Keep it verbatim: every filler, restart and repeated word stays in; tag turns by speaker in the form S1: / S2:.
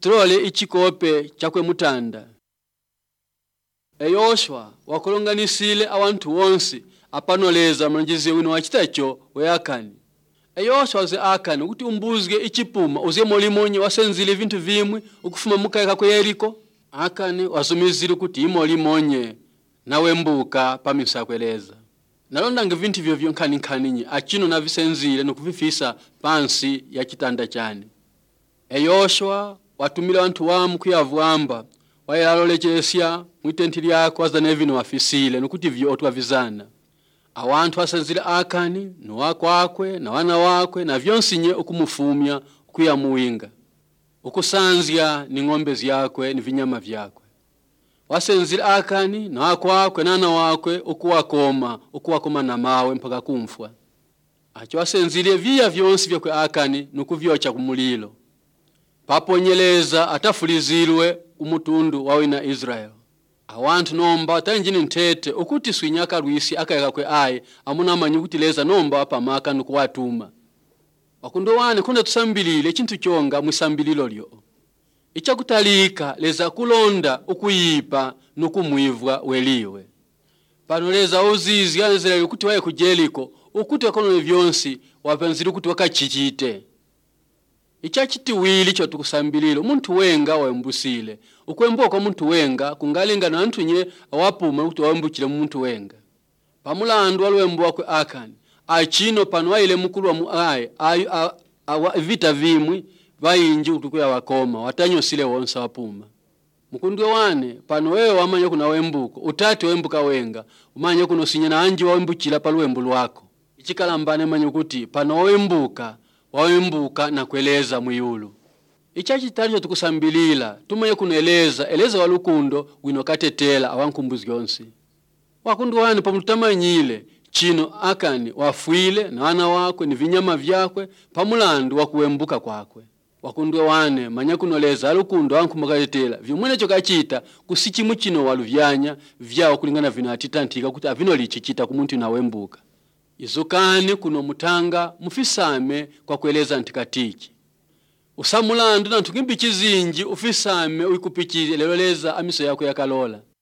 S1: trole ichikope chakwe mutanda. Eyoshwa wakolonganisile awantu wonsi apanoleza mlanjizi wino wachitacho we Akani. Eyoshwa waze Akani ukuti umbuzge ichipuma uzie molimonye wasenzile vintu vimwe ukufuma mukaeka kwe Yeriko. Akani wasumizile kuti imolimonye nawe mbuka pamisa kweleza. Nalonda nge vintu vyo vyo nkani nkaninyi achino na visenzile nukuvifisa pansi ya chitanda chani. Eyoshwa watumile wantu wamu kuyavuamba wayalolechesya mwitenti lyako wazanevino wafisile nukuti vyo otu wavizana. Awantu wasenzile Akani nuwako wakwe na wana wakwe na vyonsinye ukumufumya kuya muwinga. Ukusanzia ni ng'ombe zyakwe ni vinyama vyakwe. Wasenzile Akani nuwako wakwe na wana wakwe ukuwakoma ukuwakoma na mawe mpaka kumfwa. Acho wasenzile vya vyonsi vyakwe Akani nukuvyocha kumulilo. Paponyeleza atafulizilwe umutundu wawe na Israel. Awantu nomba tanjini ntete ukuti swinyaka lwisi akaeka kwe aye amuna manyi kuti leza nomba wapamaka nukuwatuma. Wakundo wane kunda tusambilile chintu chonga mwisambililo lyo. Icha kutalika leza kulonda ukuyipa nukumuivwa weliwe. Pano leza uzizi yanezela yukuti wae kujeliko ukuti wakono vyonsi wapenzili ukuti wakachichite. Icha chitiwili cho tukusambililo muntu wenga wembusile. Ukwembo kwa muntu wenga kungalinga na antu nye awapuma ukuti wembukile muntu wenga. Pamulandu walwembo wakwe Akani. Achino panwa ile mukulu wa muaye ayu vita vimwi vayinji utukuya wakoma watanyo sile wonsa wapuma. Mukundwe wane pano wewe wamanya kuna wembuko utati wembuka wenga umanya kuno sinyana anji wembukila palwembu lwako. Ichikalambane manyo kuti pano wembuka wawembuka na kueleza muyulu. Ichachi talicho tukusambilila, tumaye kunaeleza, eleza walukundo winokatetela awankumbuzi yonsi. Wakundu wani pamutamanyile, chino Akani wafuile na wana wakwe ni vinyama vyakwe, pamulandu wakuembuka kwakwe. Wakundu wane manya kunoleza alukundo awankumbukatetela, vyumwene chokachita kusichi muchino waluvyanya, vyao kulingana vinatitantika kuti avino lichichita kumuntu na wembuka. Izukani kuno mutanga mufisame kwa kueleza antikatiki. Usamulandu na ntukimbi chizinji ufisame uikupichi leloleza amiso yako ya kalola.